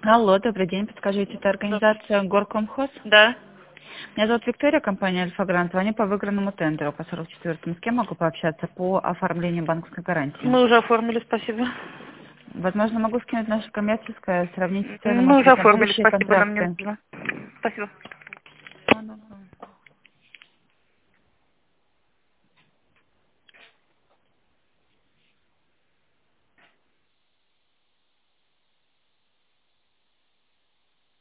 Алло, добрый день. Подскажите, это Да. организация Горкомхоз? Да. Меня зовут Виктория, компания Альфа-Грант. Звоню по выигранному тендеру по 44-му. С кем могу пообщаться по оформлению банковской гарантии? Мы уже оформили, спасибо. Возможно, могу скинуть наше коммерческое, сравнить цены, Мы может уже быть, на оформили, будущие спасибо, нам не контракты. нужно. Спасибо. Всего доброго.